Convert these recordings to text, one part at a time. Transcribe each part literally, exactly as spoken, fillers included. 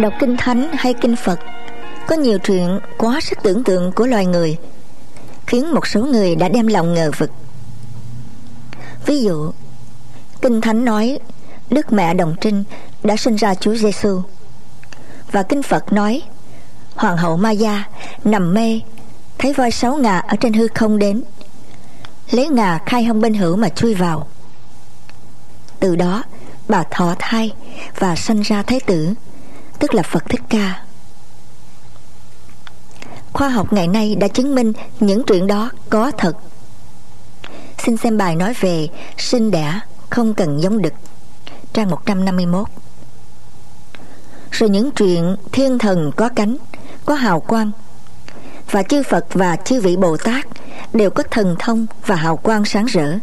Đọc kinh thánh hay kinh Phật, có nhiều chuyện quá sức tưởng tượng của loài người, khiến một số người đã đem lòng ngờ vực. Ví dụ, kinh thánh nói Đức Mẹ Đồng Trinh đã sinh ra Chúa Giêsu, và kinh Phật nói Hoàng hậu Ma-gia nằm mê, thấy voi sáu ngà ở trên hư không đến, lấy ngà khai hông bên hữu mà chui vào. Từ đó bà thọ thai và sanh ra Thái tử, tức là Phật Thích Ca. Khoa học ngày nay đã chứng minh những chuyện đó có thật. Xin xem bài nói về sinh đẻ không cần giống đực, trang một trăm năm mươi mốt. Rồi những chuyện thiên thần có cánh, có hào quang, và chư Phật và chư vị Bồ Tát đều có thần thông và hào quang sáng rỡ.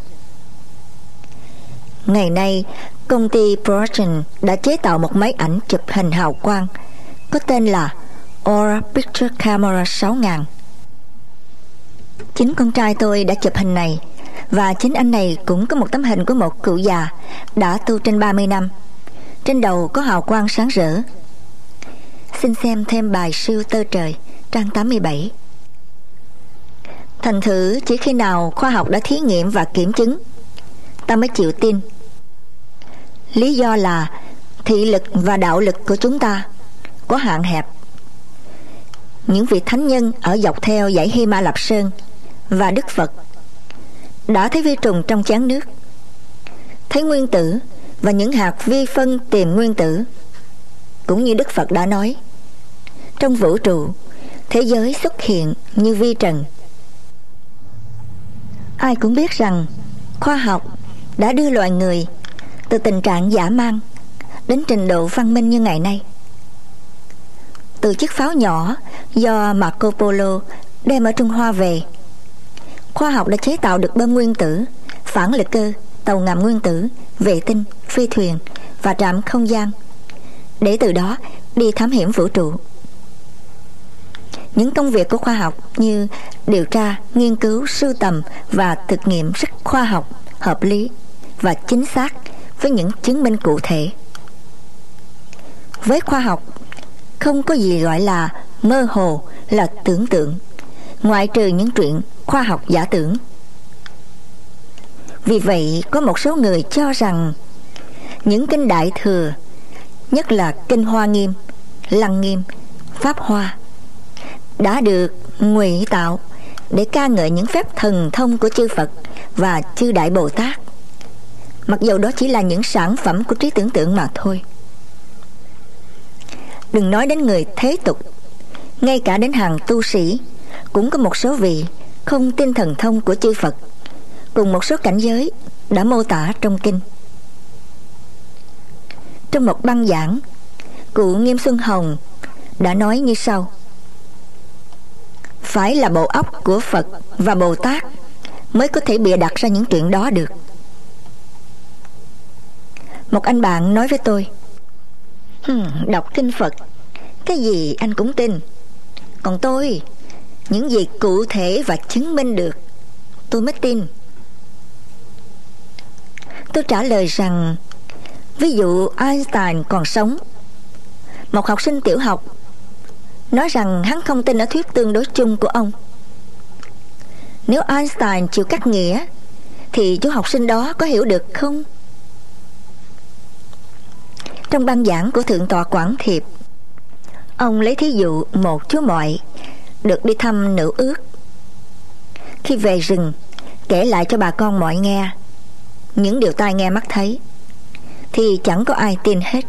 Ngày nay, công ty Projection đã chế tạo một máy ảnh chụp hình hào quang có tên là Aura Picture Camera sáu nghìn. Chính con trai tôi đã chụp hình này, và chính anh này cũng có một tấm hình của một cụ già đã tu trên ba mươi năm. Trên đầu có hào quang sáng rỡ. Xin xem thêm bài Siêu Tơ Trời, trang tám mươi bảy. Thành thử chỉ khi nào khoa học đã thí nghiệm và kiểm chứng, ta mới chịu tin. Lý do là thị lực và đạo lực của chúng ta có hạn hẹp. Những vị thánh nhân ở dọc theo dãy Hy Ma Lạp Sơn và Đức Phật đã thấy vi trùng trong chén nước, thấy nguyên tử và những hạt vi phân tìm nguyên tử. Cũng như Đức Phật đã nói, trong vũ trụ, thế giới xuất hiện như vi trần. Ai cũng biết rằng khoa học đã đưa loài người từ tình trạng dã man đến trình độ văn minh như ngày nay. Từ chiếc pháo nhỏ do Marco Polo đem ở Trung Hoa về, khoa học đã chế tạo được bom nguyên tử, phản lực cơ, tàu ngầm nguyên tử, vệ tinh, phi thuyền và trạm không gian, để từ đó đi thám hiểm vũ trụ. Những công việc của khoa học như điều tra, nghiên cứu, sưu tầm và thực nghiệm rất khoa học, hợp lý và chính xác với những chứng minh cụ thể. Với khoa học, không có gì gọi là mơ hồ, là tưởng tượng, ngoại trừ những chuyện khoa học giả tưởng. Vì vậy, có một số người cho rằng những kinh Đại Thừa, nhất là kinh Hoa Nghiêm, Lăng Nghiêm, Pháp Hoa, đã được ngụy tạo để ca ngợi những phép thần thông của chư Phật và chư Đại Bồ Tát, mặc dù đó chỉ là những sản phẩm của trí tưởng tượng mà thôi. Đừng nói đến người thế tục, ngay cả đến hàng tu sĩ cũng có một số vị không tin thần thông của chư Phật, cùng một số cảnh giới đã mô tả trong kinh. Trong một băng giảng, cụ Nghiêm Xuân Hồng đã nói như sau: phải là bộ óc của Phật và Bồ Tát mới có thể bịa đặt ra những chuyện đó được. Một anh bạn nói với tôi, hmm, đọc kinh Phật, cái gì anh cũng tin. Còn tôi, những gì cụ thể và chứng minh được, tôi mới tin. Tôi trả lời rằng, ví dụ Einstein còn sống, một học sinh tiểu học nói rằng hắn không tin ở thuyết tương đối chung của ông. Nếu Einstein chịu cắt nghĩa, thì chú học sinh đó có hiểu được không? Trong băng giảng của Thượng tọa Quảng Thiệp, ông lấy thí dụ một chú mọi được đi thăm nữ ước. Khi về rừng, kể lại cho bà con mọi nghe những điều tai nghe mắt thấy, thì chẳng có ai tin hết.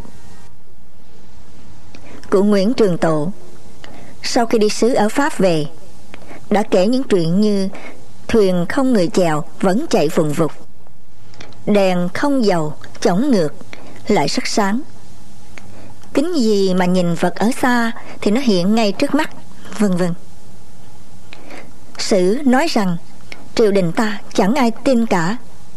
Cụ Nguyễn Trường Tộ sau khi đi sứ ở Pháp về, đã kể những chuyện như thuyền không người chèo vẫn chạy vùng vụt, đèn không dầu chổng ngược lại rất sáng, kính gì mà nhìn vật ở xa thì nó hiện ngay trước mắt, vân vân. Sử nói rằng triều đình ta chẳng ai tin cả.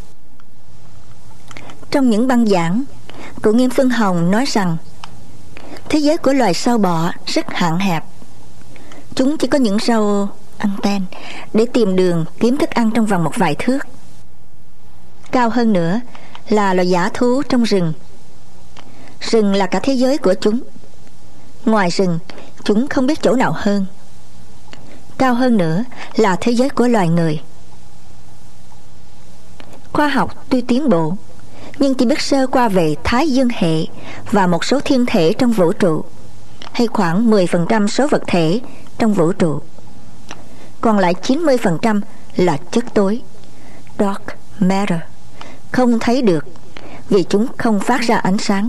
Trong những băng giảng, cụ Nghiêm Xuân Hồng nói rằng thế giới của loài sâu bọ rất hạn hẹp. Chúng chỉ có những râu anten để tìm đường kiếm thức ăn trong vòng một vài thước. Cao hơn nữa là loài dã thú trong rừng. Rừng là cả thế giới của chúng. Ngoài rừng, chúng không biết chỗ nào hơn. Cao hơn nữa là thế giới của loài người. Khoa học tuy tiến bộ, nhưng chỉ biết sơ qua về Thái Dương hệ và một số thiên thể trong vũ trụ, hay khoảng mười phần trăm số vật thể trong vũ trụ. Còn lại chín mươi phần trăm là chất tối, dark matter, không thấy được vì chúng không phát ra ánh sáng.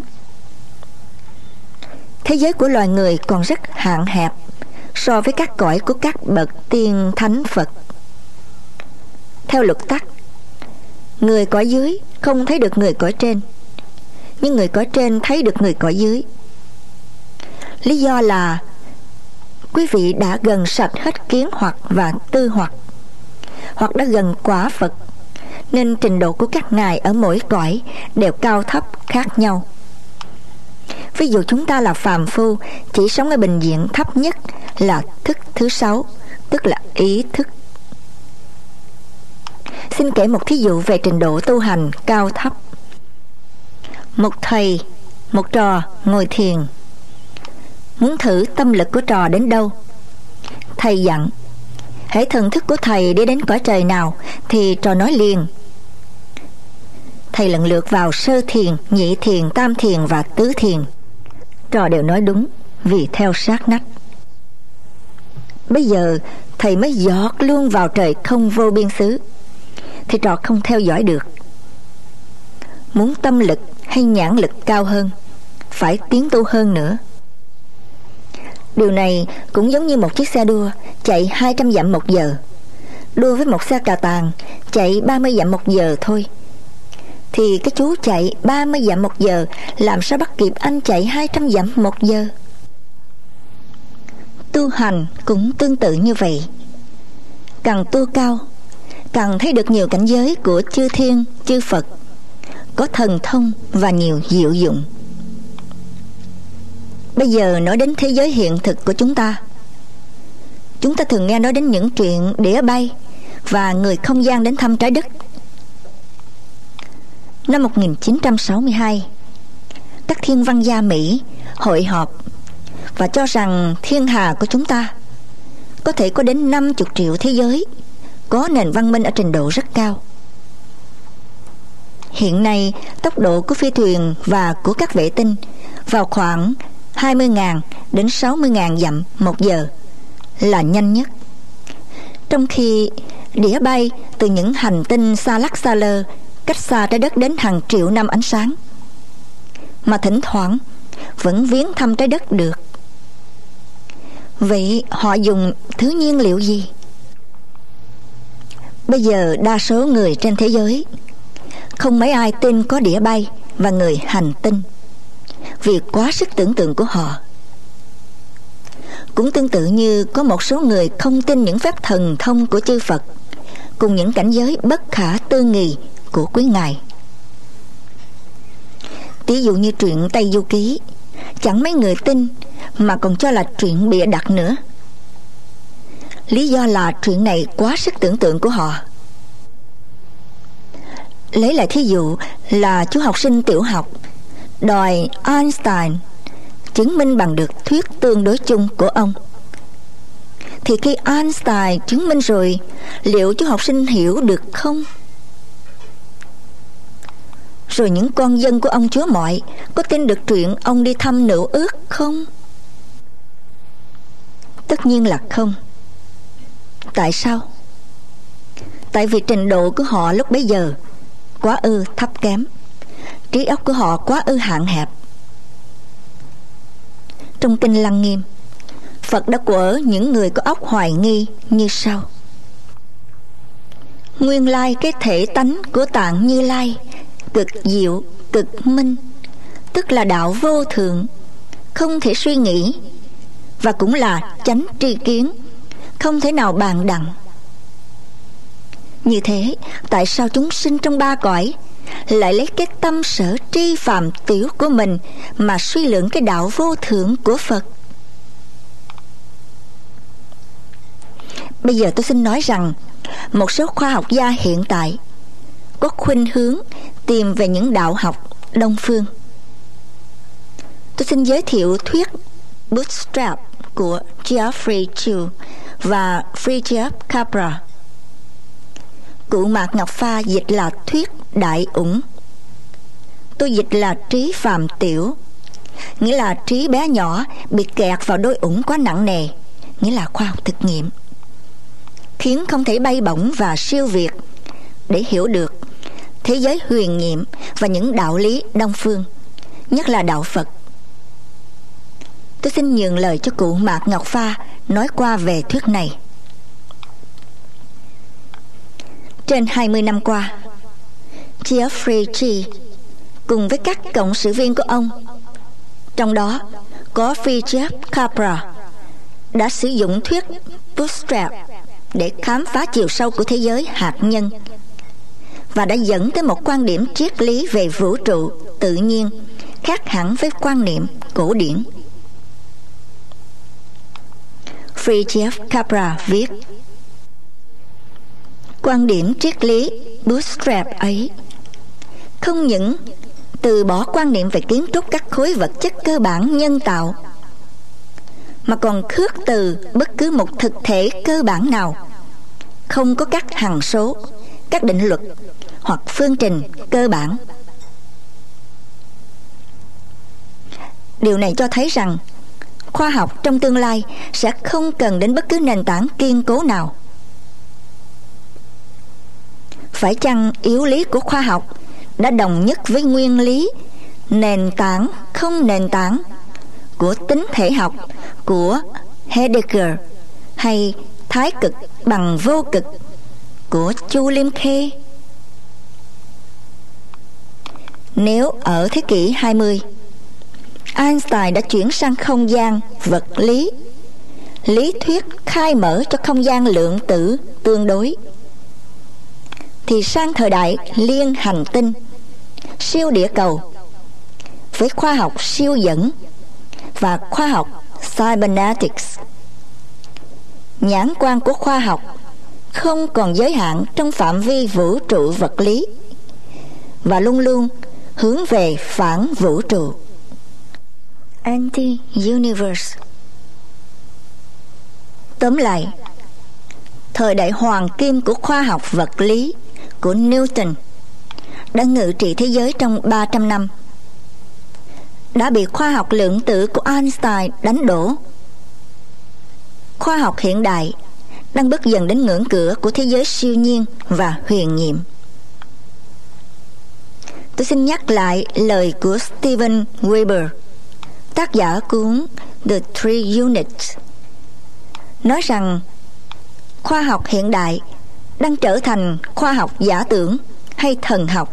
Thế giới của loài người còn rất hạn hẹp so với các cõi của các bậc tiên thánh Phật. Theo luật tắc, người cõi dưới không thấy được người cõi trên, nhưng người cõi trên thấy được người cõi dưới. Lý do là quý vị đã gần sạch hết kiến hoặc và tư hoặc, hoặc đã gần quả Phật, nên trình độ của các ngài ở mỗi cõi đều cao thấp khác nhau. Ví dụ chúng ta là phàm phu, chỉ sống ở bình diện thấp nhất là thức thứ sáu, tức là ý thức. Xin kể một thí dụ về trình độ tu hành cao thấp. Một thầy, một trò ngồi thiền, muốn thử tâm lực của trò đến đâu. Thầy dặn, hễ thần thức của thầy đi đến cõi trời nào thì trò nói liền. Thầy lần lượt vào sơ thiền, nhị thiền, tam thiền và tứ thiền. Trò đều nói đúng vì theo sát nách. Bây giờ thầy mới giọt luôn vào trời không vô biên xứ, thì trò không theo dõi được. Muốn tâm lực hay nhãn lực cao hơn, phải tiến tu hơn nữa. Điều này cũng giống như một chiếc xe đua chạy hai trăm dặm một giờ, đua với một xe cà tàng chạy ba mươi dặm một giờ thôi, thì cái chú chạy ba mươi dặm một giờ làm sao bắt kịp anh chạy hai trăm dặm một giờ. Tu hành cũng tương tự như vậy. Càng tu cao, càng thấy được nhiều cảnh giới của chư thiên, chư Phật, có thần thông và nhiều diệu dụng. Bây giờ nói đến thế giới hiện thực của chúng ta. Chúng ta thường nghe nói đến những chuyện đĩa bay và người không gian đến thăm trái đất. Năm một nghìn chín trăm sáu mươi hai, các thiên văn gia Mỹ hội họp và cho rằng thiên hà của chúng ta có thể có đến năm mươi triệu thế giới có nền văn minh ở trình độ rất cao. Hiện nay, tốc độ của phi thuyền và của các vệ tinh vào khoảng hai mươi nghìn đến sáu mươi nghìn dặm một giờ là nhanh nhất. Trong khi đĩa bay từ những hành tinh xa lắc xa lơ cách xa trái đất đến hàng triệu năm ánh sáng, mà thỉnh thoảng vẫn viếng thăm trái đất được. Vậy họ dùng thứ nhiên liệu gì? Bây giờ đa số người trên thế giới không mấy ai tin có đĩa bay và người hành tinh, vì quá sức tưởng tượng của họ. Cũng tương tự như có một số người không tin những phép thần thông của chư Phật cùng những cảnh giới bất khả tư nghị của quý ngài. Ví dụ như truyện Tây Du Ký, chẳng mấy người tin mà còn cho là truyện bịa đặt nữa. Lý do là truyện này quá sức tưởng tượng của họ. Lấy lại thí dụ là chú học sinh tiểu học đòi Einstein chứng minh bằng được thuyết tương đối chung của ông. Thì khi Einstein chứng minh rồi, liệu chú học sinh hiểu được không? Rồi những con dân của ông chúa mọi có tin được chuyện ông đi thăm nữ ước không? Tất nhiên là không. Tại sao? Tại vì trình độ của họ lúc bấy giờ quá ư thấp kém, trí óc của họ quá ư hạn hẹp. Trong kinh Lăng Nghiêm, Phật đã quở những người có óc hoài nghi như sau: nguyên lai cái thể tánh của Tạng Như Lai cực diệu, cực minh, tức là đạo vô thượng, không thể suy nghĩ, và cũng là chánh tri kiến, không thể nào bàn đặng. Như thế, tại sao chúng sinh trong ba cõi lại lấy cái tâm sở tri phàm tiểu của mình mà suy luận cái đạo vô thượng của Phật? Bây giờ tôi xin nói rằng một số khoa học gia hiện tại có khuynh hướng tìm về những đạo học Đông phương. Tôi xin giới thiệu thuyết Bootstrap của Geoffrey Chew và Fritjof Capra. Cụ Mạc Ngọc Pha dịch là thuyết đại ủng. Tôi dịch là trí phàm tiểu, nghĩa là trí bé nhỏ bị kẹt vào đôi ủng quá nặng nề, nghĩa là khoa học thực nghiệm, khiến không thể bay bổng và siêu việt để hiểu được thế giới huyền nhiệm và những đạo lý đông phương, nhất là đạo Phật. Tôi xin nhường lời cho cụ Mạc Ngọc Pha nói qua về thuyết này. Trên hai mươi năm qua, Geoffrey Chew cùng với các cộng sự viên của ông, trong đó có Fritjof Capra, đã sử dụng thuyết Bootstrap để khám phá chiều sâu của thế giới hạt nhân và đã dẫn tới một quan điểm triết lý về vũ trụ tự nhiên khác hẳn với quan niệm cổ điển. Fritjof Capra viết: quan điểm triết lý Bootstrap ấy không những từ bỏ quan niệm về kiến trúc các khối vật chất cơ bản nhân tạo, mà còn khước từ bất cứ một thực thể cơ bản nào không có các hằng số, các định luật hoặc phương trình cơ bản. Điều này cho thấy rằng khoa học trong tương lai sẽ không cần đến bất cứ nền tảng kiên cố nào. Phải chăng yếu lý của khoa học đã đồng nhất với nguyên lý nền tảng không nền tảng của tính thể học của Heidegger, hay thái cực bằng vô cực của Chu Liêm Khê? Nếu ở thế kỷ hai mươi, Einstein đã chuyển sang không gian vật lý, lý thuyết khai mở cho không gian lượng tử tương đối, thì sang thời đại liên hành tinh, siêu địa cầu, với khoa học siêu dẫn và khoa học cybernetics, nhãn quan của khoa học không còn giới hạn trong phạm vi vũ trụ vật lý và luôn luôn hướng về phản vũ trụ, anti-universe. Tóm lại, thời đại hoàng kim của khoa học vật lý của Newton đã ngự trị thế giới trong ba trăm năm, đã bị khoa học lượng tử của Einstein đánh đổ. Khoa học hiện đại đang bước dần đến ngưỡng cửa của thế giới siêu nhiên và huyền nhiệm. Tôi xin nhắc lại lời của Steven Weber, tác giả cuốn The Three Units, nói rằng khoa học hiện đại đang trở thành khoa học giả tưởng hay thần học.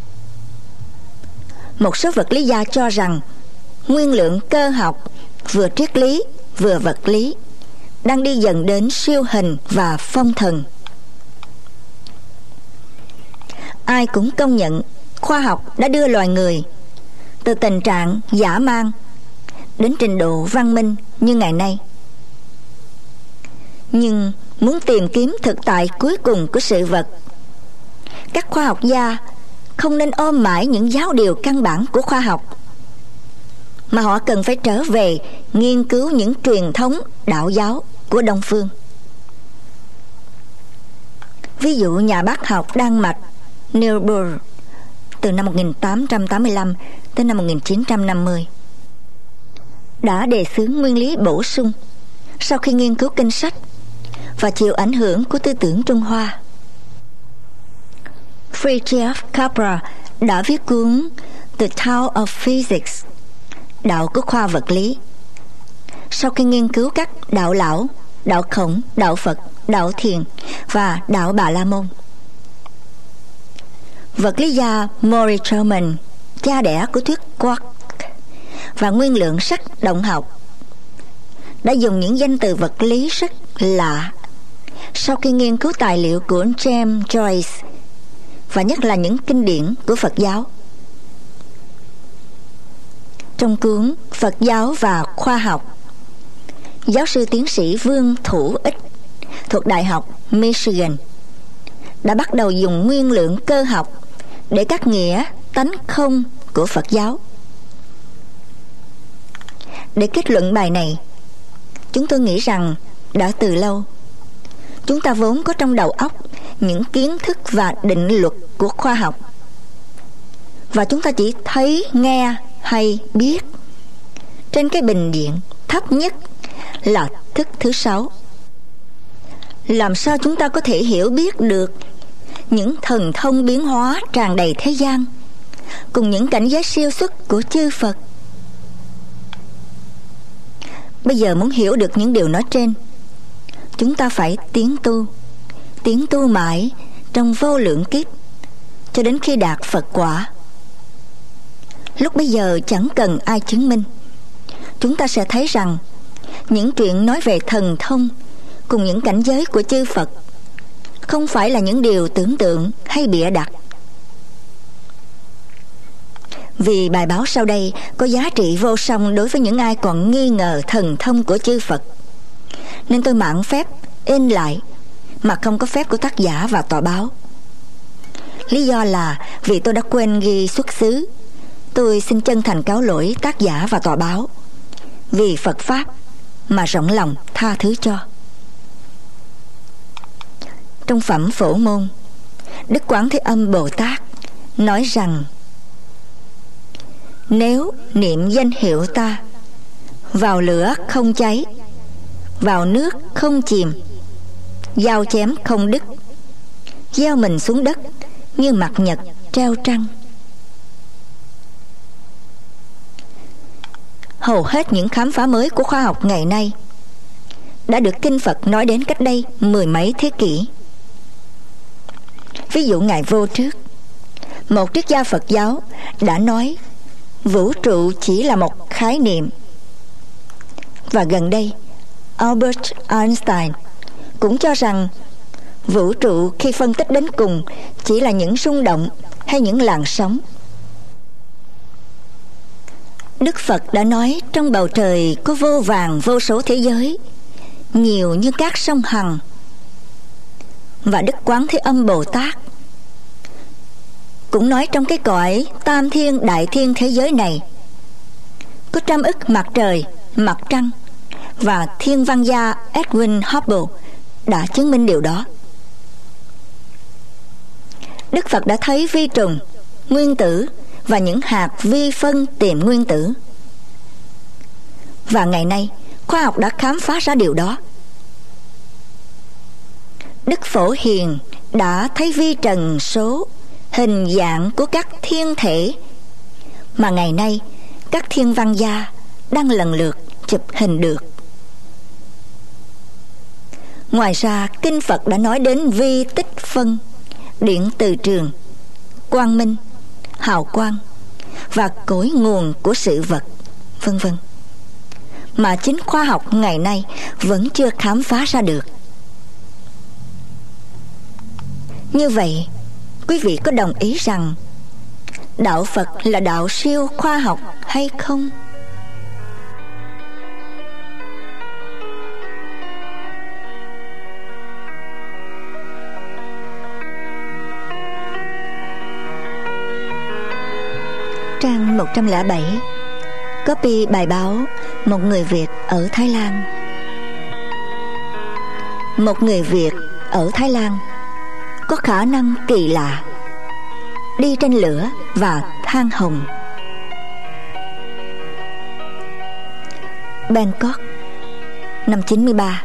Một số vật lý gia cho rằng nguyên lượng cơ học vừa triết lý vừa vật lý đang đi dần đến siêu hình và phong thần. Ai cũng công nhận khoa học đã đưa loài người từ tình trạng dã man đến trình độ văn minh như ngày nay. Nhưng muốn tìm kiếm thực tại cuối cùng của sự vật, các khoa học gia không nên ôm mãi những giáo điều căn bản của khoa học, mà họ cần phải trở về nghiên cứu những truyền thống đạo giáo của Đông phương. Ví dụ nhà bác học Đan Mạch Niels Bohr từ năm một nghìn tám trăm tám mươi lăm tới năm một nghìn chín trăm năm mươi đã đề xướng nguyên lý bổ sung sau khi nghiên cứu kinh sách và chịu ảnh hưởng của tư tưởng Trung Hoa. Fritjof Capra đã viết cuốn The Tao of Physics, đạo của khoa vật lý, sau khi nghiên cứu các đạo lão, đạo Khổng, đạo Phật, đạo Thiền và đạo Bà La Môn. Vật lý gia Maurice Truman, cha đẻ của thuyết quark và nguyên lượng sắc động học, đã dùng những danh từ vật lý rất lạ sau khi nghiên cứu tài liệu của James Joyce và nhất là những kinh điển của Phật giáo. Trong cuốn Phật giáo và khoa học, giáo sư tiến sĩ Vương Thủ Ích thuộc Đại học Michigan đã bắt đầu dùng nguyên lượng cơ học để cắt nghĩa tánh không của Phật giáo. để kết luận bài này. Chúng tôi nghĩ rằng đã từ lâu chúng ta vốn có trong đầu óc những kiến thức và định luật của khoa học, và chúng ta chỉ thấy, nghe hay biết trên cái bình diện thấp nhất là thức thứ sáu. Làm sao chúng ta có thể hiểu biết được những thần thông biến hóa tràn đầy thế gian cùng những cảnh giới siêu xuất của chư Phật? Bây giờ muốn hiểu được những điều nói trên, chúng ta phải tiến tu, tiến tu mãi trong vô lượng kiếp cho đến khi đạt Phật quả. Lúc bây giờ chẳng cần ai chứng minh, chúng ta sẽ thấy rằng những chuyện nói về thần thông cùng những cảnh giới của chư Phật không phải là những điều tưởng tượng hay bịa đặt. Vì bài báo sau đây có giá trị vô song đối với những ai còn nghi ngờ thần thông của chư Phật, nên tôi mạn phép in lại mà không có phép của tác giả và tòa báo. Lý do là vì tôi đã quên ghi xuất xứ. Tôi xin chân thành cáo lỗi tác giả và tòa báo, vì Phật Pháp mà rộng lòng tha thứ cho. Trong phẩm Phổ Môn, Đức Quán Thế Âm Bồ Tát nói rằng: nếu niệm danh hiệu ta, vào lửa không cháy, vào nước không chìm, dao chém không đứt, gieo mình xuống đất như mặt nhật treo trăng. Hầu hết những khám phá mới của khoa học ngày nay đã được kinh Phật nói đến cách đây mười mấy thế kỷ. Ví dụ Ngài Vô Trước, một triết gia Phật giáo, đã nói vũ trụ chỉ là một khái niệm. Và gần đây Albert Einstein cũng cho rằng vũ trụ khi phân tích đến cùng chỉ là những rung động hay những làn sóng. Đức Phật đã nói trong bầu trời có vô vàn vô số thế giới, nhiều như các sông Hằng. Và Đức Quán Thế Âm Bồ Tát cũng nói trong cái cõi tam thiên đại thiên thế giới này có trăm ức mặt trời, mặt trăng, và thiên văn gia Edwin Hubble đã chứng minh điều đó. Đức Phật đã thấy vi trùng, nguyên tử và những hạt vi phân tiềm nguyên tử. Và ngày nay khoa học đã khám phá ra điều đó. Đức Phổ Hiền đã thấy vi trần số, hình dạng của các thiên thể mà ngày nay các thiên văn gia đang lần lượt chụp hình được. Ngoài ra, kinh Phật đã nói đến vi tích phân, điện từ trường, quang minh, hào quang và cội nguồn của sự vật, vân vân, mà chính khoa học ngày nay vẫn chưa khám phá ra được. Như vậy, quý vị có đồng ý rằng đạo Phật là đạo siêu khoa học hay không? Trang một trăm lẻ bảy, copy bài báo một người Việt ở Thái Lan. Một người Việt ở Thái Lan có khả năng kỳ lạ đi trên lửa và than hồng. Bangkok, năm chín mươi ba.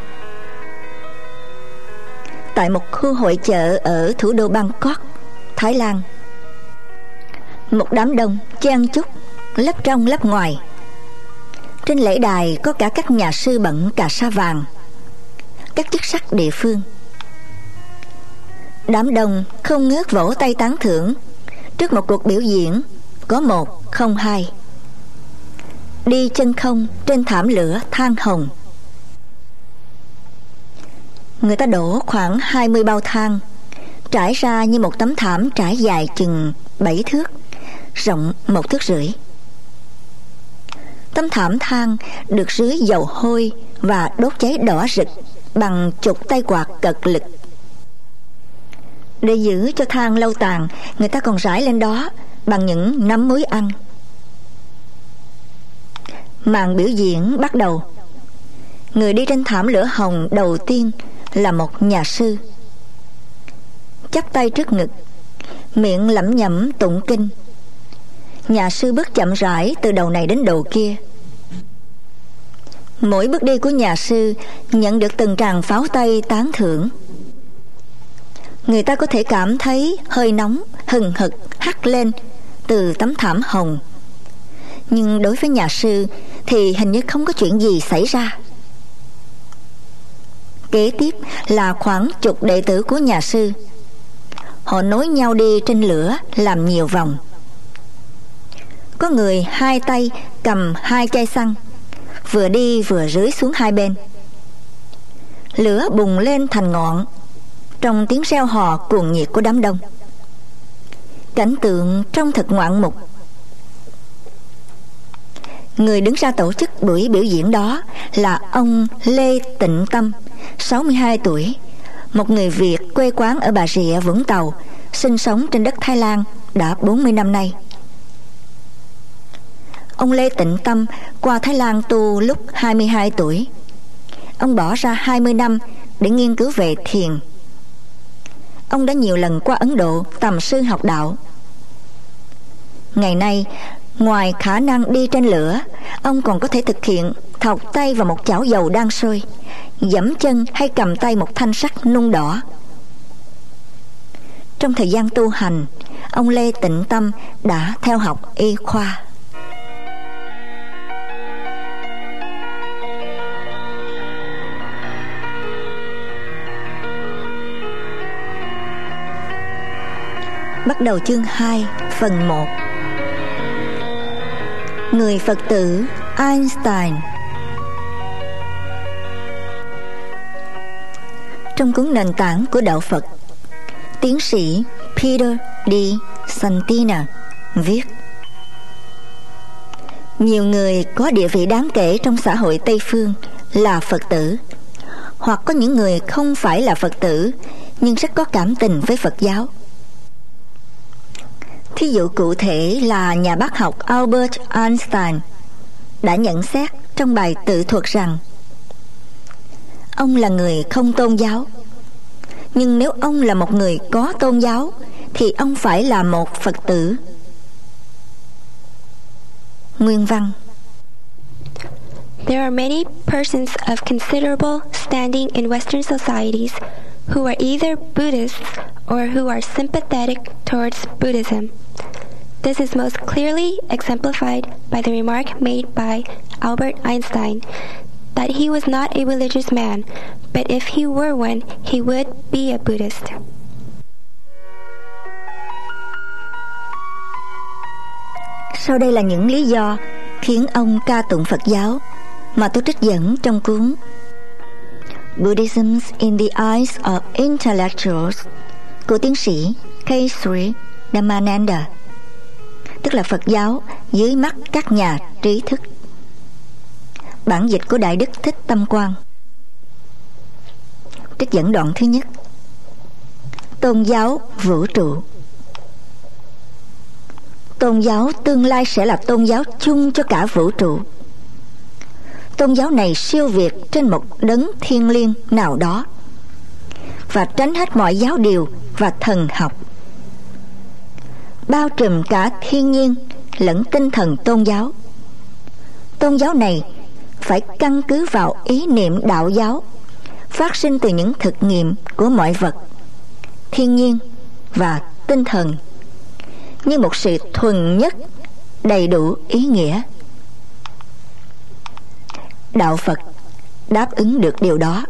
Tại một khu hội chợ ở thủ đô Bangkok, Thái Lan, một đám đông chen chúc lấp trong lấp ngoài. Trên lễ đài có cả các nhà sư bận cà sa vàng, các chức sắc địa phương. Đám đông không ngớt vỗ tay tán thưởng trước một cuộc biểu diễn có một không hai. Đi chân không trên thảm lửa than hồng. Người ta đổ khoảng hai mươi bao than trải ra như một tấm thảm trải dài chừng bảy thước, rộng một thước rưỡi. Tấm thảm than được rưới dầu hôi và đốt cháy đỏ rực bằng chục tay quạt cật lực. Để giữ cho than lâu tàn, người ta còn rải lên đó bằng những nắm muối ăn. Màn biểu diễn bắt đầu. Người đi trên thảm lửa hồng đầu tiên là một nhà sư, chắp tay trước ngực, miệng lẩm nhẩm tụng kinh. Nhà sư bước chậm rãi từ đầu này đến đầu kia. Mỗi bước đi của nhà sư nhận được từng tràng pháo tay tán thưởng. Người ta có thể cảm thấy hơi nóng hừng hực hắt lên từ tấm thảm hồng, nhưng đối với nhà sư thì hình như không có chuyện gì xảy ra. Kế tiếp là khoảng chục đệ tử của nhà sư. Họ nối nhau đi trên lửa làm nhiều vòng. Có người hai tay cầm hai chai xăng, vừa đi vừa rưới xuống hai bên. Lửa bùng lên thành ngọn trong tiếng reo hò cuồng nhiệt của đám đông. Cảnh tượng trông thật ngoạn mục. Người đứng ra tổ chức buổi biểu diễn đó là ông Lê Tịnh Tâm, sáu mươi hai tuổi, một người Việt quê quán ở Bà Rịa, Vũng Tàu, sinh sống trên đất Thái Lan đã bốn mươi năm nay. Ông Lê Tịnh Tâm qua Thái Lan tu lúc hai mươi hai tuổi. Ông bỏ ra hai mươi năm để nghiên cứu về thiền. Ông đã nhiều lần qua Ấn Độ tầm sư học đạo. Ngày nay, ngoài khả năng đi trên lửa, ông còn có thể thực hiện thọc tay vào một chảo dầu đang sôi, giẫm chân hay cầm tay một thanh sắt nung đỏ. Trong thời gian tu hành, ông Lê Tịnh Tâm đã theo học y khoa. Bắt đầu chương hai, phần một. Người Phật tử Einstein. Trong cuốn nền tảng của đạo Phật, tiến sĩ Peter D. Santina viết: nhiều người có địa vị đáng kể trong xã hội Tây phương là Phật tử, hoặc có những người không phải là Phật tử nhưng rất có cảm tình với Phật giáo. Thí dụ cụ thể là nhà bác học Albert Einstein đã nhận xét trong bài tự thuật rằng ông là người không tôn giáo, nhưng nếu ông là một người có tôn giáo thì ông phải là một Phật tử. Nguyên văn: There are many persons of considerable standing in Western societies who are either Buddhists or who are sympathetic towards Buddhism. This is most clearly exemplified by the remark made by Albert Einstein that he was not a religious man, but if he were one, he would be a Buddhist. Sau đây là những lý do khiến ông ca tụng Phật giáo mà tôi trích dẫn trong cuốn Buddhism in the Eyes of Intellectuals của tiến sĩ Keshri Dhammananda, tức là Phật giáo dưới mắt các nhà trí thức. Bản dịch của Đại Đức Thích Tâm Quang. Trích dẫn đoạn thứ nhất: tôn giáo vũ trụ. Tôn giáo tương lai sẽ là tôn giáo chung cho cả vũ trụ. Tôn giáo này siêu việt trên một đấng thiêng liêng nào đó và tránh hết mọi giáo điều và thần học, bao trùm cả thiên nhiên lẫn tinh thần tôn giáo. Tôn giáo này phải căn cứ vào ý niệm đạo giáo, phát sinh từ những thực nghiệm của mọi vật, thiên nhiên và tinh thần, như một sự thuần nhất đầy đủ ý nghĩa. Đạo Phật đáp ứng được điều đó.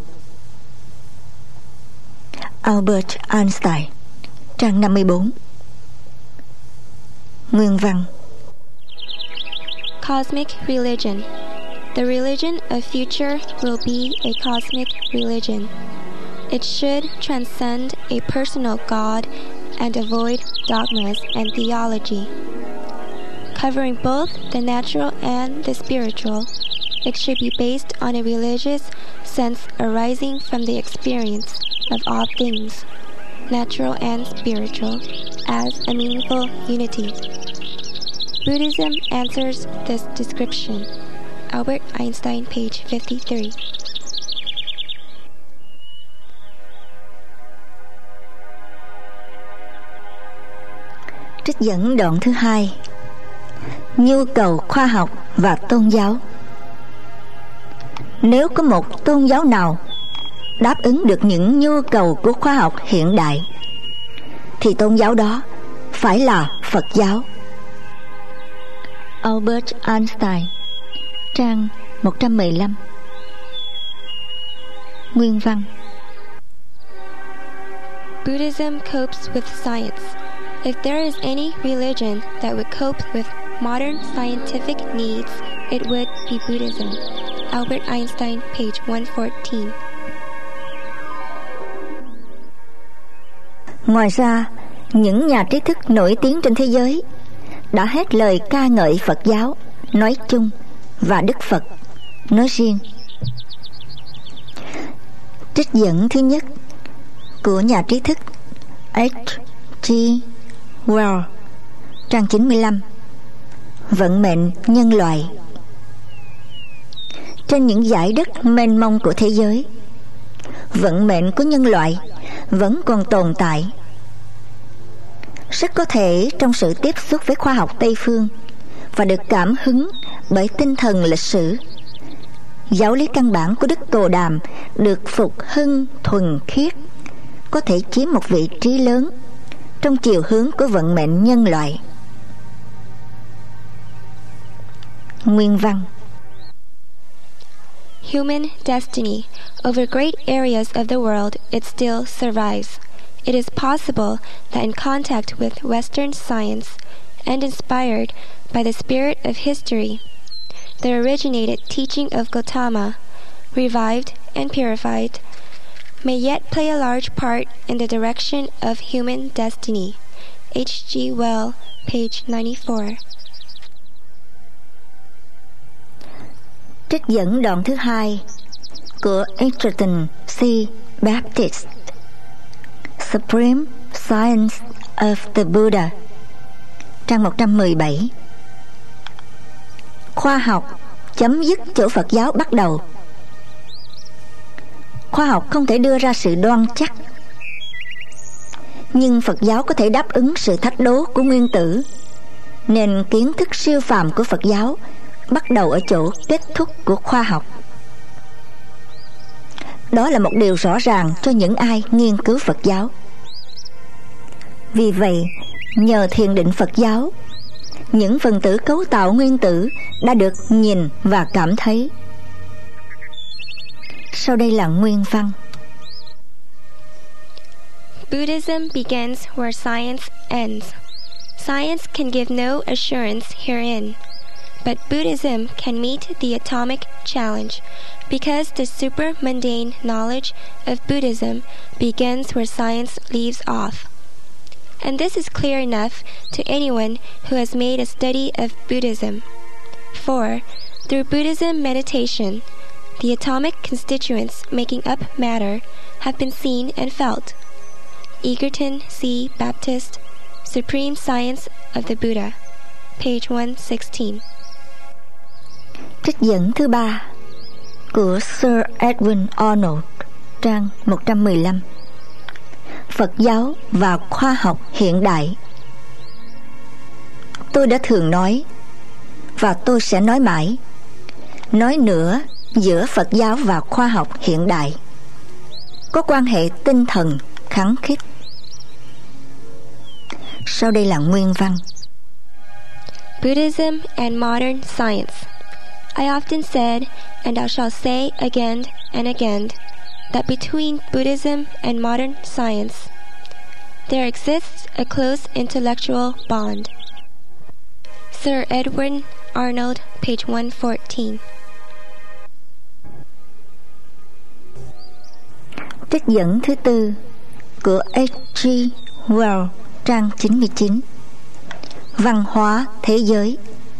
Albert Einstein, trang năm mươi bốn. Nguyên văn: Cosmic religion. The religion of future will be a cosmic religion. It should transcend a personal God and avoid dogmas and theology. Covering both the natural and the spiritual, it should be based on a religious sense arising from the experience of all things, natural and spiritual, as a meaningful unity. Buddhism answers this description. Albert Einstein, page fifty-three. Trích dẫn đoạn thứ hai. Nhu cầu khoa học và tôn giáo. Nếu có một tôn giáo nào đáp ứng được những nhu cầu của khoa học hiện đại, thì tôn giáo đó phải là Phật giáo. Albert Einstein, trang một trăm mười lăm. Nguyên văn. Buddhism copes with science. If there is any religion that would cope with modern scientific needs, it would be Buddhism. Albert Einstein, page one fourteen. Ngoài ra, những nhà trí thức nổi tiếng trên thế giới đã hết lời ca ngợi Phật giáo nói chung và Đức Phật nói riêng. Trích dẫn thứ nhất của nhà trí thức H G Wells, trang chín mươi lăm. Vận mệnh nhân loại. Trên những dải đất mênh mông của thế giới, vận mệnh của nhân loại vẫn còn tồn tại. Rất có thể trong sự tiếp xúc với khoa học Tây phương và được cảm hứng bởi tinh thần lịch sử, giáo lý căn bản của Đức Cồ Đàm được phục hưng thuần khiết, có thể chiếm một vị trí lớn trong chiều hướng của vận mệnh nhân loại. Nguyên văn. Human destiny over great areas of the world, it still survives. It is possible that in contact with Western science and inspired by the spirit of history, the originated teaching of Gautama, revived and purified, may yet play a large part in the direction of human destiny. H G Wells, page ninety-four. Trích dẫn đoạn thứ hai của Egerton C. Baptist, Supreme Science of the Buddha, trang một trăm mười bảy. Khoa học chấm dứt chỗ Phật giáo bắt đầu. Khoa học không thể đưa ra sự đoan chắc, nhưng Phật giáo có thể đáp ứng sự thách đố của nguyên tử, nên kiến thức siêu phàm của Phật giáo bắt đầu ở chỗ kết thúc của khoa học. Đó là một điều rõ ràng cho những ai nghiên cứu Phật giáo. Vì vậy, nhờ thiền định Phật giáo, những phần tử cấu tạo nguyên tử đã được nhìn và cảm thấy. Sau đây là nguyên văn. Buddhism begins where science ends. Science can give no assurance herein, but Buddhism can meet the atomic challenge, because the super-mundane knowledge of Buddhism begins where science leaves off. And this is clear enough to anyone who has made a study of Buddhism. For, through Buddhism meditation, the atomic constituents making up matter have been seen and felt. Egerton C. Baptist, Supreme Science of the Buddha, page one sixteen. Trích dẫn thứ ba của Sir Edwin Arnold, trang một trăm mười lăm. Phật giáo và khoa học hiện đại. Tôi đã thường nói, và tôi sẽ nói mãi, nói nữa giữa Phật giáo và khoa học hiện đại có quan hệ tinh thần khăng khít. Sau đây là nguyên văn. Buddhism and modern science. I often said, and I shall say again and again, that between Buddhism and modern science, there exists a close intellectual bond. Sir Edwin Arnold, page one fourteen. Trích dẫn thứ tư của H G Wells, trang chín mươi chín. Văn hóa thế giới.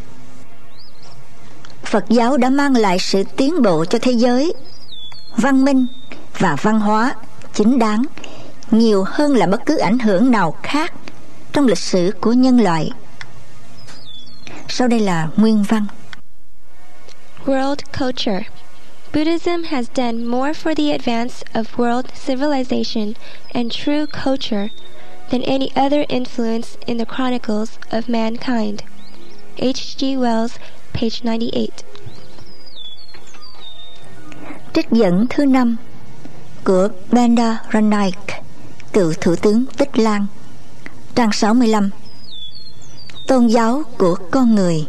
Phật giáo đã mang lại sự tiến bộ cho thế giới, văn minh và văn hóa chính đáng nhiều hơn là bất cứ ảnh hưởng nào khác trong lịch sử của nhân loại. Sau đây là nguyên văn. World culture. Buddhism has done more for the advance of world civilization and true culture than any other influence in the chronicles of mankind. H G Wells, page ninety-eight. Trích dẫn thứ năm của Bandaranaike, cựu thủ tướng Tích Lan, trang sáu mươi lăm. Tôn giáo của con người.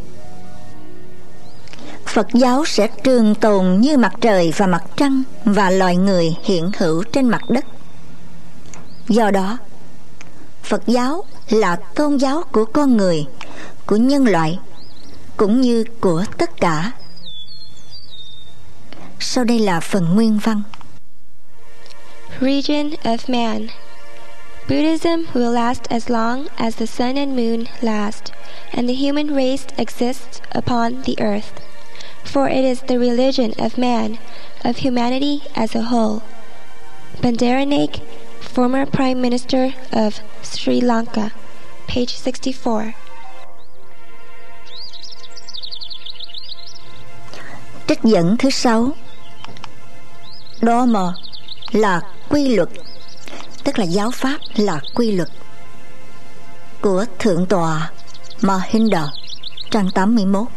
Phật giáo sẽ trường tồn như mặt trời và mặt trăng và loài người hiện hữu trên mặt đất. Do đó, Phật giáo là tôn giáo của con người, của nhân loại, cũng như của tất cả. Sau đây là phần nguyên văn. Region of man. Buddhism will last as long as the sun and moon last, and the human race exists upon the earth. For it is the religion of man, of humanity as a whole. Bandaranaike, former Prime Minister of Sri Lanka, page sixty-four. Trích dẫn thứ sáu. Dharma là quy luật, tức là giáo pháp là quy luật, của Thượng tọa Mahinda, trang tám mươi mốt.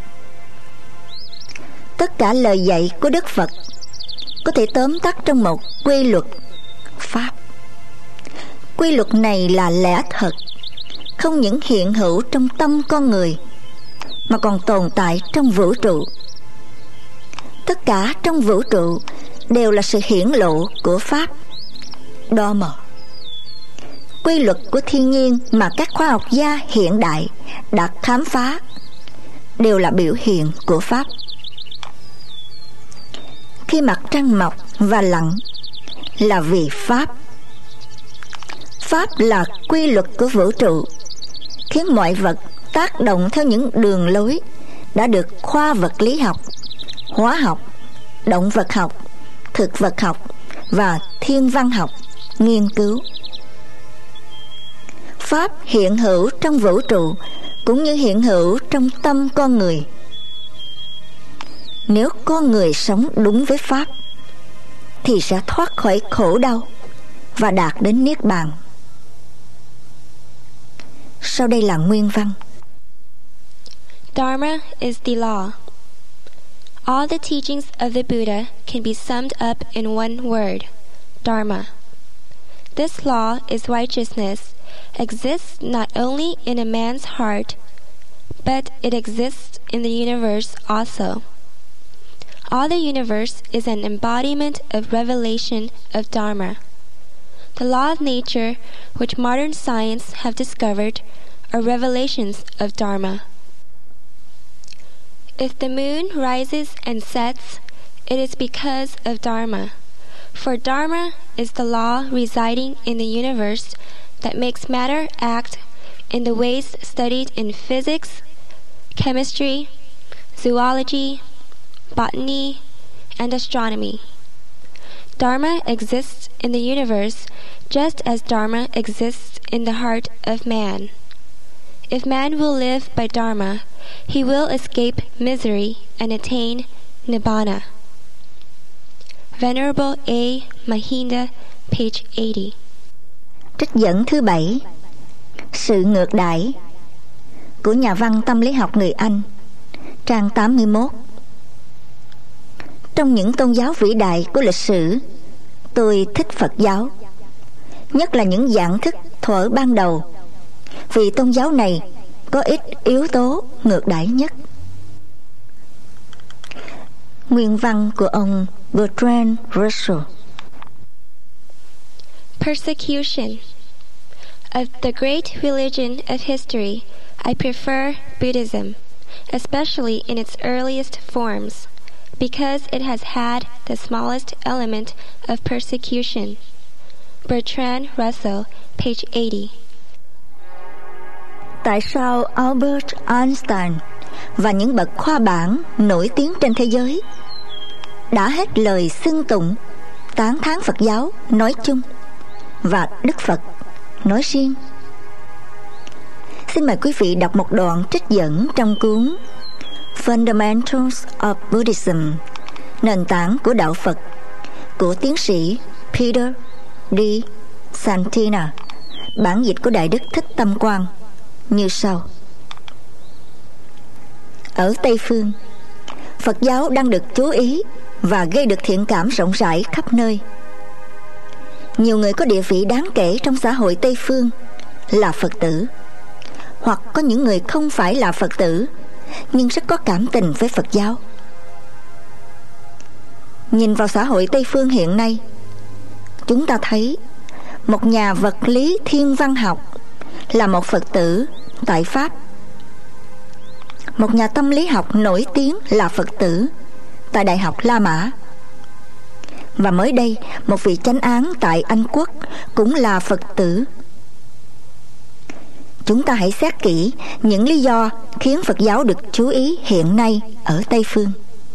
Tất cả lời dạy của Đức Phật có thể tóm tắt trong một quy luật pháp. Quy luật này là lẽ thật, không những hiện hữu trong tâm con người mà còn tồn tại trong vũ trụ. Tất cả trong vũ trụ đều là sự hiển lộ của pháp Dharma. Quy luật của thiên nhiên mà các khoa học gia hiện đại đã khám phá đều là biểu hiện của pháp. Khi mặt trăng mọc và lặn là vì pháp. Pháp là quy luật của vũ trụ, khiến mọi vật tác động theo những đường lối đã được khoa vật lý học, hóa học, động vật học, thực vật học và thiên văn học nghiên cứu. Pháp hiện hữu trong vũ trụ cũng như hiện hữu trong tâm con người. Nếu con người sống đúng với pháp thì sẽ thoát khỏi khổ đau và đạt đến niết bàn. Sau đây là nguyên văn. Dharma is the law. All the teachings of the Buddha can be summed up in one word, Dharma. This law is righteousness, exists not only in a man's heart, but it exists in the universe also. All the universe is an embodiment of revelation of Dharma. The law of nature, which modern science have discovered, are revelations of Dharma. If the moon rises and sets, it is because of Dharma. For Dharma is the law residing in the universe that makes matter act in the ways studied in physics, chemistry, zoology, botany, and astronomy. Dharma exists in the universe just as Dharma exists in the heart of man. If man will live by Dharma, he will escape misery and attain Nibbana. Venerable A. Mahinda, page eighty. Trích dẫn thứ bảy. Sự ngược đãi, của nhà văn tâm lý học người Anh, trang tám mươi mốt. Trong những tôn giáo vĩ đại của lịch sử, tôi thích Phật giáo, nhất là những dạng thức thuở ban đầu, vì tôn giáo này có ít yếu tố ngược đãi nhất. Nguyên văn của ông Bertrand Russell. Persecution. Of the great religion of history, I prefer Buddhism, especially in its earliest forms, because it has had the smallest element of persecution. Bertrand Russell, page eighty. Tại sao Albert Einstein và những bậc khoa bảng nổi tiếng trên thế giới đã hết lời xưng tụng, tán thán Phật giáo nói chung và Đức Phật nói riêng? Xin mời quý vị đọc một đoạn trích dẫn trong cuốn Fundamentals of Buddhism, nền tảng của đạo Phật, của tiến sĩ Peter D. Santina, bản dịch của Đại Đức Thích Tâm Quang, như sau. Ở Tây Phương, Phật giáo đang được chú ý và gây được thiện cảm rộng rãi khắp nơi. Nhiều người có địa vị đáng kể trong xã hội Tây Phương là Phật tử, hoặc có những người không phải là Phật tử nhưng rất có cảm tình với Phật giáo. Nhìn vào xã hội Tây Phương hiện nay, chúng ta thấy một nhà vật lý thiên văn học là một Phật tử tại Pháp, một nhà tâm lý học nổi tiếng là Phật tử tại Đại học La Mã, và mới đây một vị chánh án tại Anh Quốc cũng là Phật tử. Chúng ta hãy xét kỹ những lý do khiến Phật giáo được chú ý hiện nay ở Tây Phương.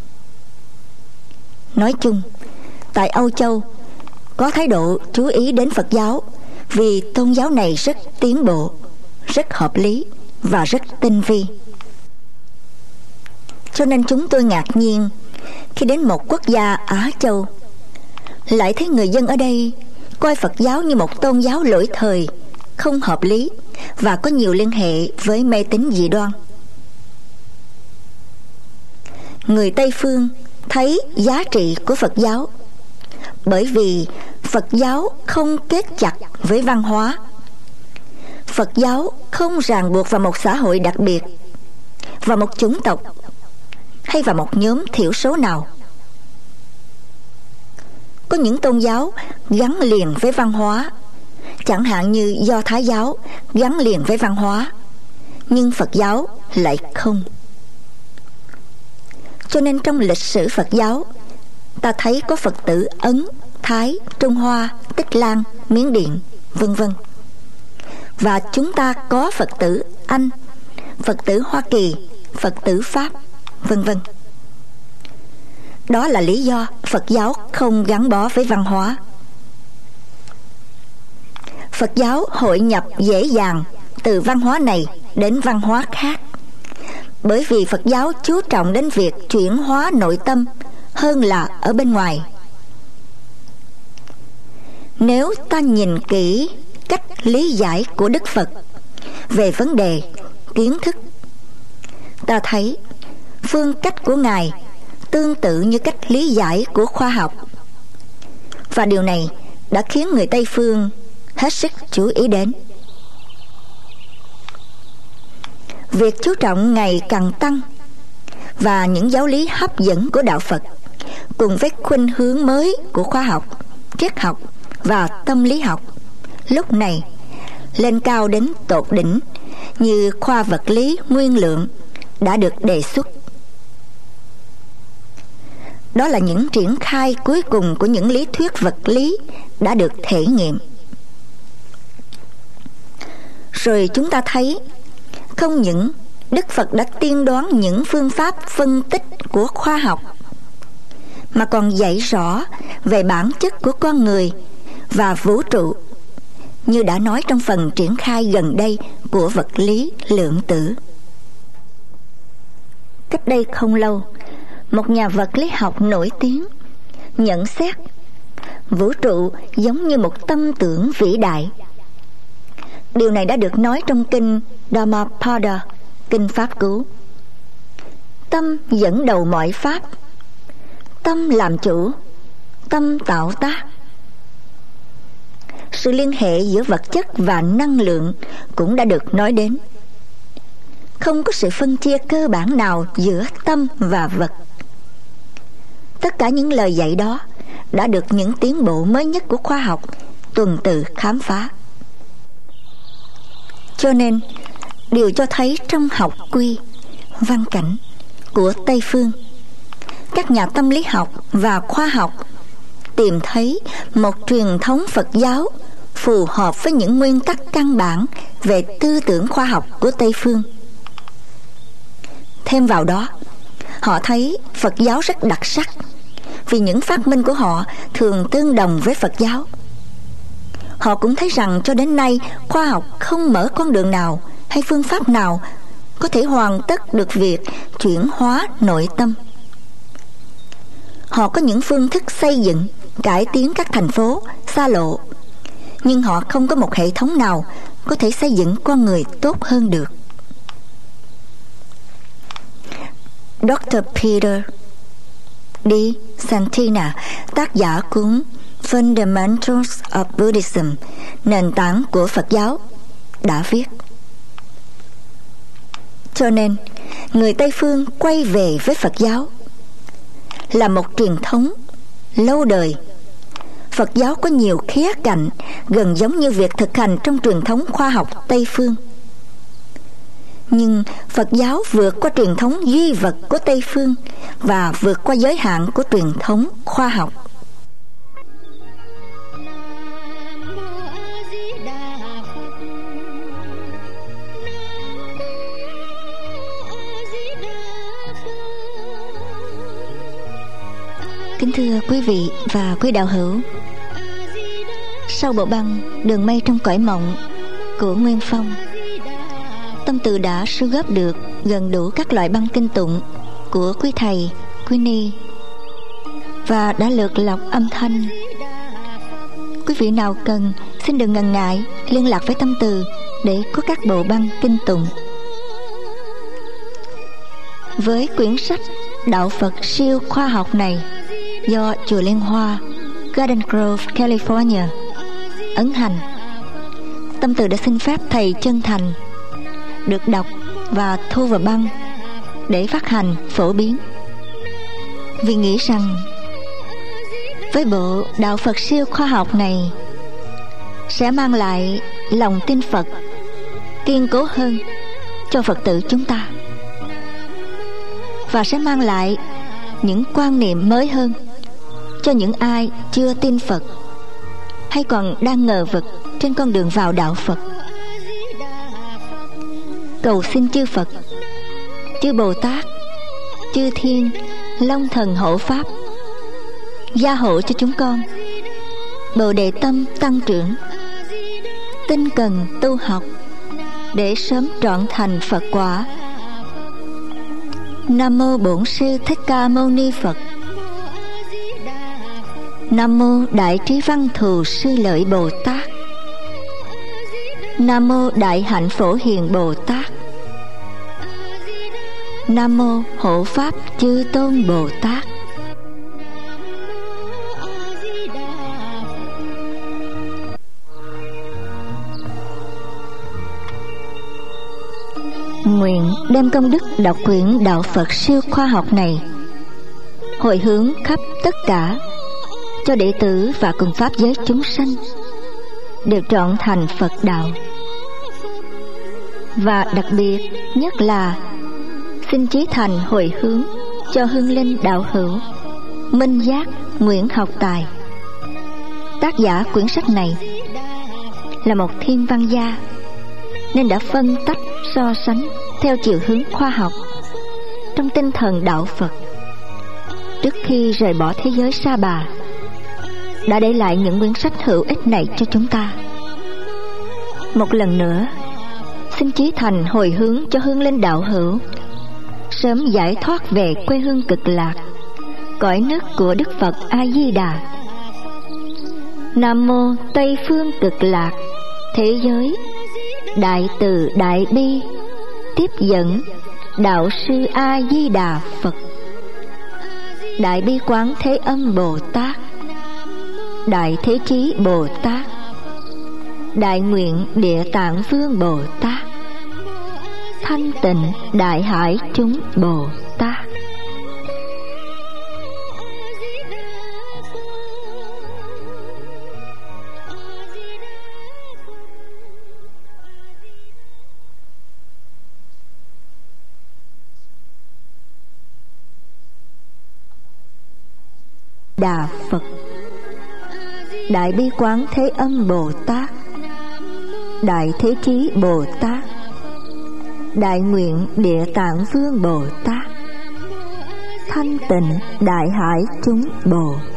Nói chung, tại Âu Châu có thái độ chú ý đến Phật giáo vì tôn giáo này rất tiến bộ, rất hợp lý và rất tinh vi. Cho nên chúng tôi ngạc nhiên khi đến một quốc gia Á Châu, lại thấy người dân ở đây coi Phật giáo như một tôn giáo lỗi thời, không hợp lý và có nhiều liên hệ với mê tín dị đoan. Người Tây Phương thấy giá trị của Phật giáo bởi vì Phật giáo không kết chặt với văn hóa. Phật giáo không ràng buộc vào một xã hội đặc biệt, vào một chủng tộc hay vào một nhóm thiểu số nào. Có những tôn giáo gắn liền với văn hóa, chẳng hạn như Do Thái giáo gắn liền với văn hóa, nhưng Phật giáo lại không. Cho nên trong lịch sử Phật giáo, ta thấy có Phật tử Ấn, Thái, Trung Hoa, Tích Lan, Miến Điện, vân vân. Và chúng ta có Phật tử Anh, Phật tử Hoa Kỳ, Phật tử Pháp, vân vân. Đó là lý do Phật giáo không gắn bó với văn hóa. Phật giáo hội nhập dễ dàng từ văn hóa này đến văn hóa khác, bởi vì Phật giáo chú trọng đến việc chuyển hóa nội tâm hơn là ở bên ngoài. Nếu ta nhìn kỹ cách lý giải của Đức Phật về vấn đề kiến thức, ta thấy phương cách của Ngài tương tự như cách lý giải của khoa học, và điều này đã khiến người Tây Phương hết sức chú ý đến. Việc chú trọng ngày càng tăng, và những giáo lý hấp dẫn của đạo Phật cùng với khuynh hướng mới của khoa học, triết học và tâm lý học lúc này lên cao đến tột đỉnh, như khoa vật lý nguyên lượng đã được đề xuất. Đó là những triển khai cuối cùng của những lý thuyết vật lý đã được thể nghiệm. Rồi chúng ta thấy không những Đức Phật đã tiên đoán những phương pháp phân tích của khoa học, mà còn dạy rõ về bản chất của con người và vũ trụ, như đã nói trong phần triển khai gần đây của vật lý lượng tử. Cách đây không lâu, một nhà vật lý học nổi tiếng nhận xét vũ trụ giống như một tâm tưởng vĩ đại. Điều này đã được nói trong kinh Dhammapada, kinh Pháp Cú. Tâm dẫn đầu mọi pháp, tâm làm chủ, tâm tạo tác. Sự liên hệ giữa vật chất và năng lượng cũng đã được nói đến. Không có sự phân chia cơ bản nào giữa tâm và vật. Tất cả những lời dạy đó đã được những tiến bộ mới nhất của khoa học tuần tự khám phá. Cho nên, điều cho thấy trong học quy, văn cảnh của Tây Phương, các nhà tâm lý học và khoa học tìm thấy một truyền thống Phật giáo phù hợp với những nguyên tắc căn bản về tư tưởng khoa học của Tây Phương. Thêm vào đó, họ thấy Phật giáo rất đặc sắc vì những phát minh của họ thường tương đồng với Phật giáo. Họ cũng thấy rằng cho đến nay khoa học không mở con đường nào hay phương pháp nào có thể hoàn tất được việc chuyển hóa nội tâm. Họ có những phương thức xây dựng, cải tiến các thành phố, xa lộ, nhưng họ không có một hệ thống nào có thể xây dựng con người tốt hơn được. doctor Peter D. Santina, tác giả cuốn Fundamentals of Buddhism, nền tảng của Phật giáo, đã viết: cho nên, người Tây Phương quay về với Phật giáo là một truyền thống lâu đời. Phật giáo có nhiều khía cạnh gần giống như việc thực hành trong truyền thống khoa học Tây Phương. Nhưng Phật giáo vượt qua truyền thống duy vật của Tây Phương và vượt qua giới hạn của truyền thống khoa học. Kính thưa quý vị và quý đạo hữu, sau bộ băng Đường Mây Trong Cõi Mộng của Nguyên Phong, Tâm Từ đã sưu góp được gần đủ các loại băng kinh tụng của quý thầy, quý ni, và đã lược lọc âm thanh. Quý vị nào cần xin đừng ngần ngại liên lạc với Tâm Từ để có các bộ băng kinh tụng. Với quyển sách Đạo Phật siêu khoa học này, do Chùa Liên Hoa, Garden Grove, California ấn hành, Tâm Từ đã xin phép thầy chân thành được đọc và thu vào băng để phát hành phổ biến, vì nghĩ rằng với bộ Đạo Phật siêu khoa học này sẽ mang lại lòng tin Phật kiên cố hơn cho Phật tử chúng ta, và sẽ mang lại những quan niệm mới hơn cho những ai chưa tin Phật hay còn đang ngờ vực trên con đường vào đạo Phật. Cầu xin chư Phật, chư Bồ Tát, chư Thiên, Long Thần hộ Pháp gia hộ cho chúng con bồ đề tâm tăng trưởng, tinh cần tu học để sớm trọn thành Phật quả. Nam mô Bổn Sư Thích Ca Mâu Ni Phật. Nam mô Đại Trí Văn Thù Sư Lợi Bồ Tát. Nam mô Đại Hạnh Phổ Hiền Bồ Tát. Nam mô Hộ Pháp Chư Tôn Bồ Tát. Nguyện đem công đức đọc quyển Đạo Phật siêu khoa học này hồi hướng khắp tất cả cho đệ tử và cùng pháp giới chúng sanh đều trọn thành Phật đạo. Và đặc biệt nhất là xin chí thành hồi hướng cho Hương Linh đạo hữu Minh Giác Nguyễn Học Tài. Tác giả quyển sách này là một thiên văn gia nên đã phân tách so sánh theo chiều hướng khoa học trong tinh thần đạo Phật. Trước khi rời bỏ thế giới sa bà, đã để lại những quyển sách hữu ích này cho chúng ta. Một lần nữa, xin chí thành hồi hướng cho Hương Linh đạo hữu sớm giải thoát về quê hương cực lạc, cõi nước của Đức Phật A Di Đà. Nam mô Tây Phương Cực Lạc thế giới Đại Từ Đại Bi tiếp dẫn Đạo Sư A Di Đà Phật, Đại Bi Quán Thế Âm Bồ Tát, Đại Thế Chí Bồ Tát, Đại Nguyện Địa Tạng Vương Bồ Tát, Thanh Tịnh Đại Hải Chúng Bồ Tát. Đà Phật, Đại Bi Quán Thế Âm Bồ Tát, Đại Thế Chí Bồ Tát, Đại Nguyện Địa Tạng Vương Bồ Tát, Thanh Tịnh Đại Hải Chúng Bồ